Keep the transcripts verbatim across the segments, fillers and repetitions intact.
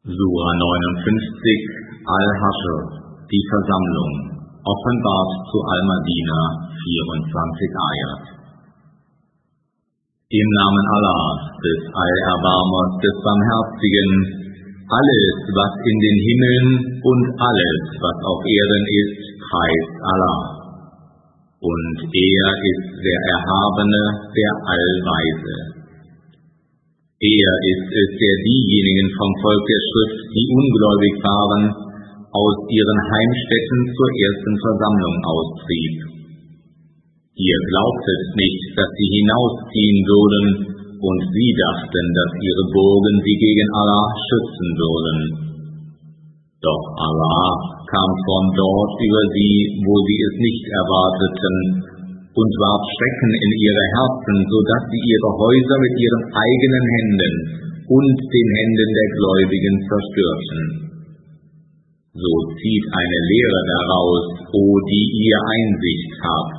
Sura neunundfünfzig Al-Haschr, die Versammlung, offenbart zu Al-Madina, vierundzwanzig Ayat. Im Namen Allahs, des Allerbarmers, des Barmherzigen, alles, was in den Himmeln und alles, was auf Erden ist, preist Allah. Und er ist der Erhabene, der Allweise. Er ist es, der diejenigen vom Volk der Schrift, die ungläubig waren, aus ihren Heimstätten zur ersten Versammlung austrieb. Ihr glaubtet nicht, dass sie hinausziehen würden, und sie dachten, dass ihre Burgen sie gegen Allah schützen würden. Doch Allah kam von dort über sie, wo sie es nicht erwarteten, und warf Schrecken in ihre Herzen, so dass sie ihre Häuser mit ihren eigenen Händen und den Händen der Gläubigen zerstörten. So zieht eine Lehre daraus, o die ihr Einsicht habt.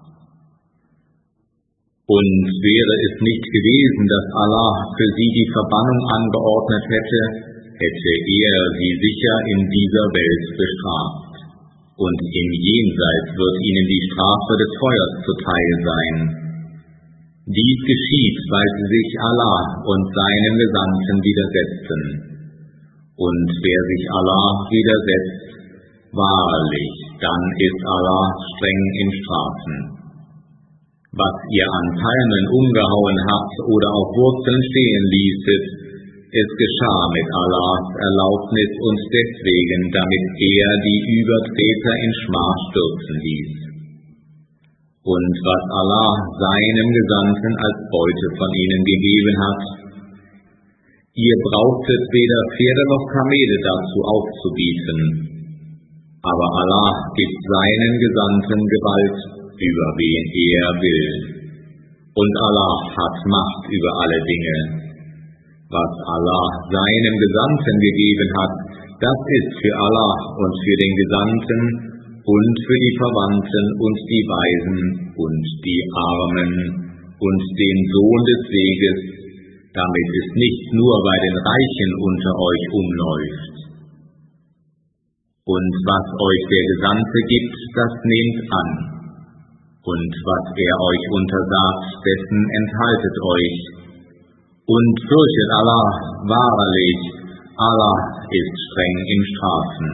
Und wäre es nicht gewesen, dass Allah für sie die Verbannung angeordnet hätte, hätte er sie sicher in dieser Welt bestraft. Und im Jenseits wird ihnen die Strafe des Feuers zuteil sein. Dies geschieht, weil sie sich Allah und seinen Gesandten widersetzten. Und wer sich Allah widersetzt, wahrlich, dann ist Allah streng im Strafen. Was ihr an Palmen umgehauen habt oder auf Wurzeln stehen ließet, es geschah mit Allahs Erlaubnis und deswegen, damit er die Übertreter in Schmach stürzen ließ. Und was Allah seinem Gesandten als Beute von ihnen gegeben hat, ihr brauchtet weder Pferde noch Kamele dazu aufzubieten. Aber Allah gibt seinen Gesandten Gewalt, über wen er will. Und Allah hat Macht über alle Dinge. Was Allah seinem Gesandten gegeben hat, das ist für Allah und für den Gesandten und für die Verwandten und die Weisen und die Armen und den Sohn des Weges, damit es nicht nur bei den Reichen unter euch umläuft. Und was euch der Gesandte gibt, das nehmt an. Und was er euch untersagt, dessen enthaltet euch. Und fürchtet Allah, wahrlich, Allah ist streng im Strafen.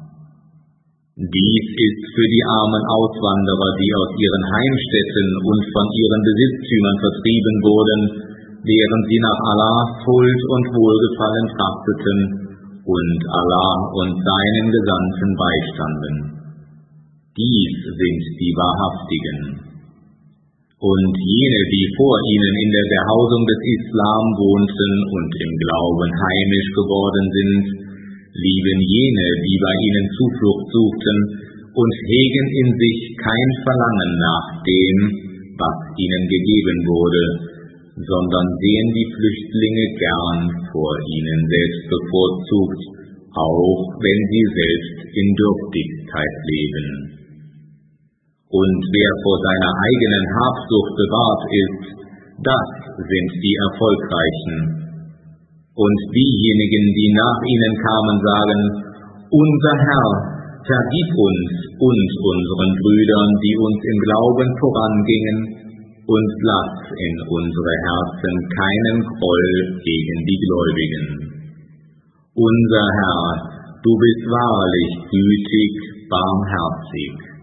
Dies ist für die armen Auswanderer, die aus ihren Heimstätten und von ihren Besitztümern vertrieben wurden, während sie nach Allahs Huld und Wohlgefallen trachteten und Allah und seinen Gesandten beistanden. Dies sind die Wahrhaftigen. Und jene, die vor ihnen in der Behausung des Islam wohnten und im Glauben heimisch geworden sind, lieben jene, die bei ihnen Zuflucht suchten und hegen in sich kein Verlangen nach dem, was ihnen gegeben wurde, sondern sehen die Flüchtlinge gern vor ihnen selbst bevorzugt, auch wenn sie selbst in Dürftigkeit leben. Und wer vor seiner eigenen Habsucht bewahrt ist, das sind die Erfolgreichen. Und diejenigen, die nach ihnen kamen, sagen, unser Herr, vergib uns und unseren Brüdern, die uns im Glauben vorangingen, und lass in unsere Herzen keinen Groll gegen die Gläubigen. Unser Herr, du bist wahrlich gütig, barmherzig.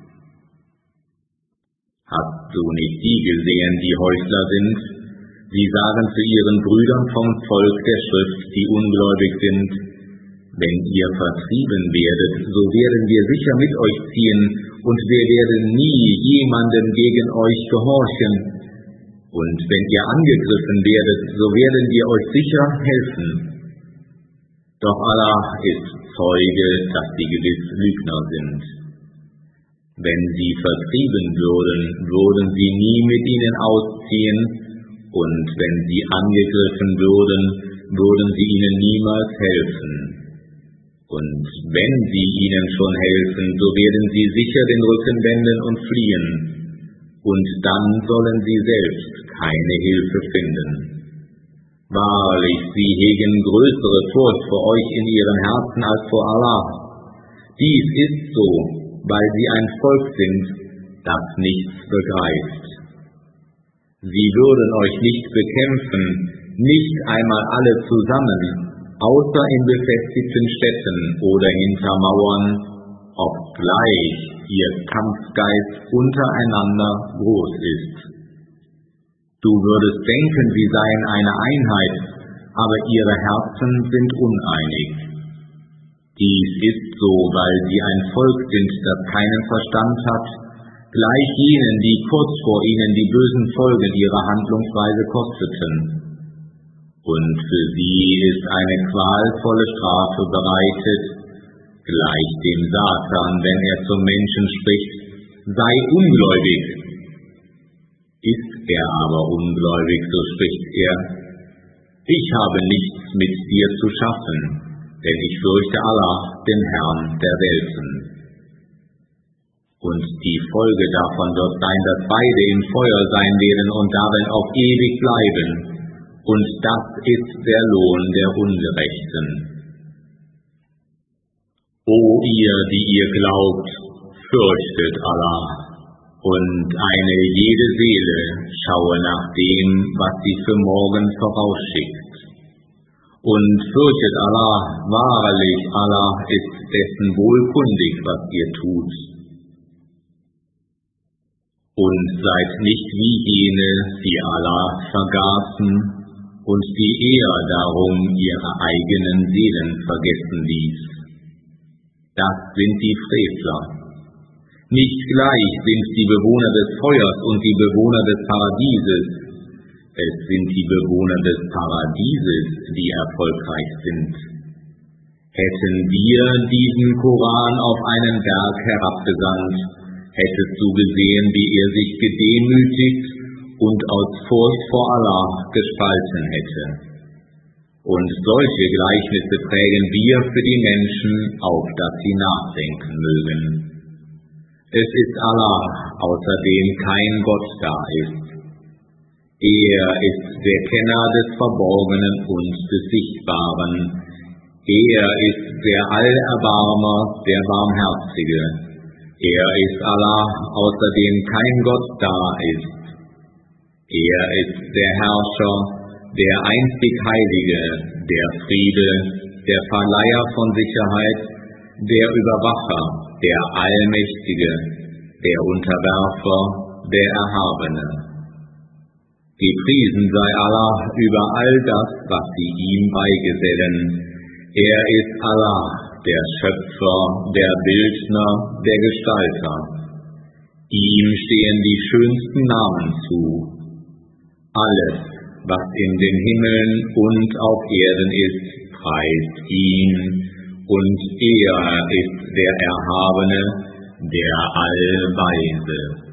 Hast du nicht die gesehen, die Heuchler sind? Sie sagen zu ihren Brüdern vom Volk der Schrift, die ungläubig sind, wenn ihr vertrieben werdet, so werden wir sicher mit euch ziehen, und wir werden nie jemandem gegen euch gehorchen. Und wenn ihr angegriffen werdet, so werden wir euch sicher helfen. Doch Allah ist Zeuge, dass sie gewiss Lügner sind. Wenn sie vertrieben würden, würden sie nie mit ihnen ausziehen, und wenn sie angegriffen würden, würden sie ihnen niemals helfen. Und wenn sie ihnen schon helfen, so werden sie sicher den Rücken wenden und fliehen, und dann sollen sie selbst keine Hilfe finden. Wahrlich, sie hegen größere Furcht vor euch in ihren Herzen als vor Allah. Dies ist so, weil sie ein Volk sind, das nichts begreift. Sie würden euch nicht bekämpfen, nicht einmal alle zusammen, außer in befestigten Städten oder hinter Mauern, obgleich ihr Kampfgeist untereinander groß ist. Du würdest denken, sie seien eine Einheit, aber ihre Herzen sind uneinig. Dies ist so, weil sie ein Volk sind, das keinen Verstand hat, gleich jenen, die kurz vor ihnen die bösen Folgen ihrer Handlungsweise kosteten. Und für sie ist eine qualvolle Strafe bereitet, gleich dem Satan, wenn er zum Menschen spricht, sei ungläubig. Ist er aber ungläubig, so spricht er, ich habe nichts mit dir zu schaffen, denn ich fürchte Allah, den Herrn der Welten. Und die Folge davon wird sein, dass beide im Feuer sein werden und darin auf ewig bleiben. Und das ist der Lohn der Ungerechten. O ihr, die ihr glaubt, fürchtet Allah, und eine jede Seele schaue nach dem, was sie für morgen vorausschickt. Und fürchtet Allah, wahrlich, Allah ist dessen wohlkundig, was ihr tut. Und seid nicht wie jene, die Allah vergaßen und die eher darum ihre eigenen Seelen vergessen ließ. Das sind die Frevler. Nicht gleich sind die Bewohner des Feuers und die Bewohner des Paradieses. Es sind die Bewohner des Paradieses, die erfolgreich sind. Hätten wir diesen Koran auf einen Berg herabgesandt, hättest du gesehen, wie er sich gedemütigt und aus Furcht vor Allah gespalten hätte. Und solche Gleichnisse prägen wir für die Menschen, auf dass sie nachdenken mögen. Es ist Allah, außer dem kein Gott da ist. Er ist der Kenner des Verborgenen und des Sichtbaren. Er ist der Allerbarmer, der Barmherzige. Er ist Allah, außer dem kein Gott da ist. Er ist der Herrscher, der einzig Heilige, der Friede, der Verleiher von Sicherheit, der Überwacher, der Allmächtige, der Unterwerfer, der Erhabene. Gepriesen sei Allah über all das, was sie ihm beigesellen. Er ist Allah, der Schöpfer, der Bildner, der Gestalter. Ihm stehen die schönsten Namen zu. Alles, was in den Himmeln und auf Erden ist, preist ihn, und er ist der Erhabene, der Allweise.